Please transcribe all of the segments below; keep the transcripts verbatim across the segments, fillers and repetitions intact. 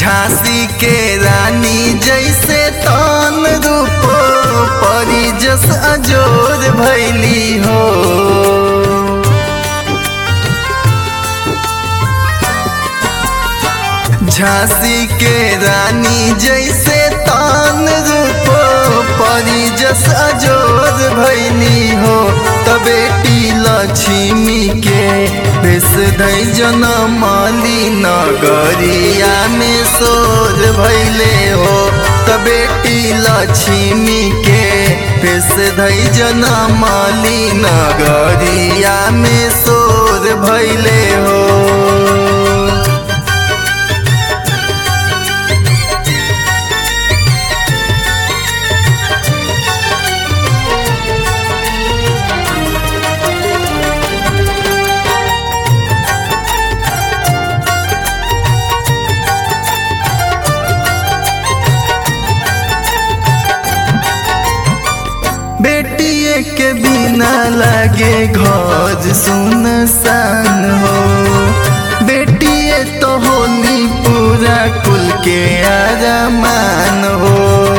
झांसी के रानी जैसे तन रूप परी जस अजोर भैली हो। झांसी के रानी जैसे तन रूप परी जस अजोर भैली हो। त बेटी लक्ष्मी के भेष धई जनमली नगरिया में सोर भैले हो। त बेटी लक्ष्मी के भेष धई जनमली नगरिया में सोर भैले हो। बेटिए के बिना लागे घर सुनसान हो। बेटिए तो होली पूरा कुल के अरमान हो।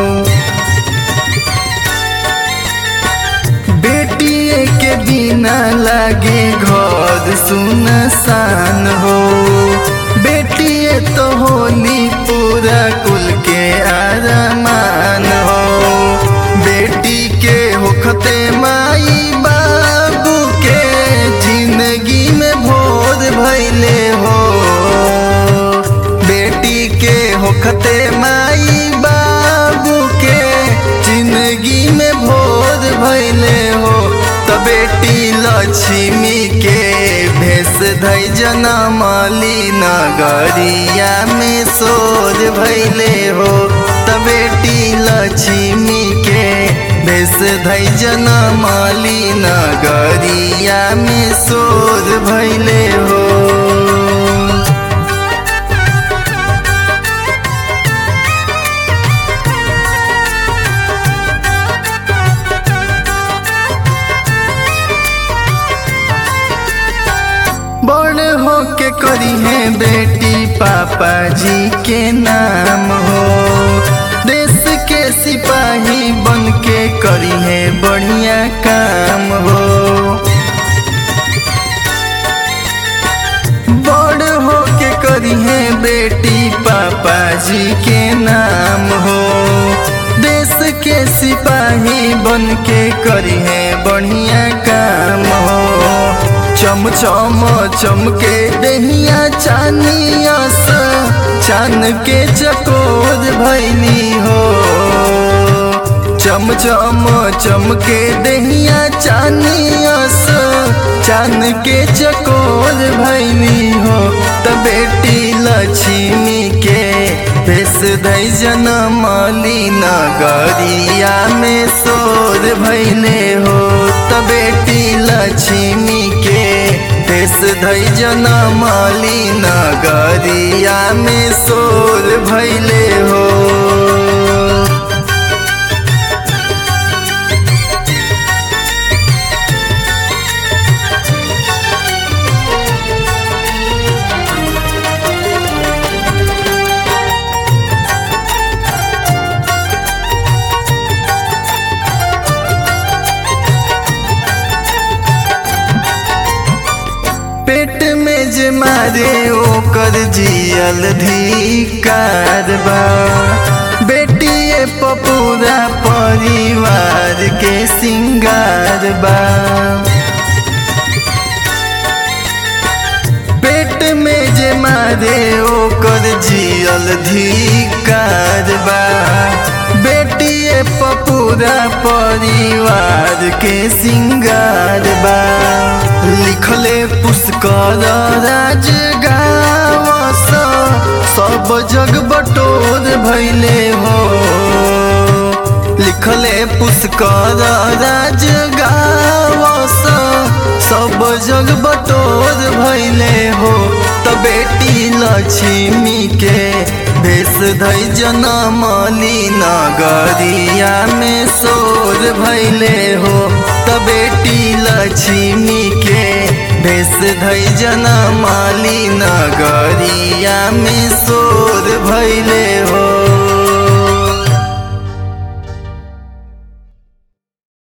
बेटिए के बिना लागे घर सुनसान हो। बेटिए तो होली पूरा कुल के अरमान हो। बेटी के होखते माई बाबू के जिंदगी में भोर भैले हो। बेटी के होखते माई बाबू के जिंदगी में भोर भैले हो। त बेटी लक्ष्मी के भेष धई जनमली नगरिया में सोर भैले हो। त बेटी लक्ष्मी के भेष धई जनमली नगरिया में सोर भैले हो। बड़ हो के करी है बेटी पापा जी के नाम हो। देश के सिपाही बन के करी है बढ़िया काम हो। बड़ हो के करी है बेटी पापा जी के नाम हो। देश के सिपाही बन के करी है बढ़िया काम हो। चम चम चमके दहिया चानिया सा चान के चकोर भैली हो। चम चम चमके दहिया चानिया सा चान के चकोर भैली हो। त बेटी लक्ष्मी के भेष धई जनमली नगरिया में सोर भैले हो। त बेटी लक्ष्मी के भेष धई जनमली नगरिया में सोर भैले हो। पेट में जे मारे ओकर जियल धिकार बा। बेटिए पपूरा परिवार के सिंगार बा। पेट में जे मारे ओकर जियल धिकार बा। बेटिए पपूरा परिवार के सिंगार बा। लिखले पुष्कर राज गाँव सब जग बटोर भैले हो। लिखले पुष्कर राज गाँव सब जग बटोर भैले हो। त बेटी लक्ष्मी के भेष धई जनमली नगरिया में सोर भैले हो। त बेटी लक्ष्मी के भेष धई जनमली नगरिया में सोर भैले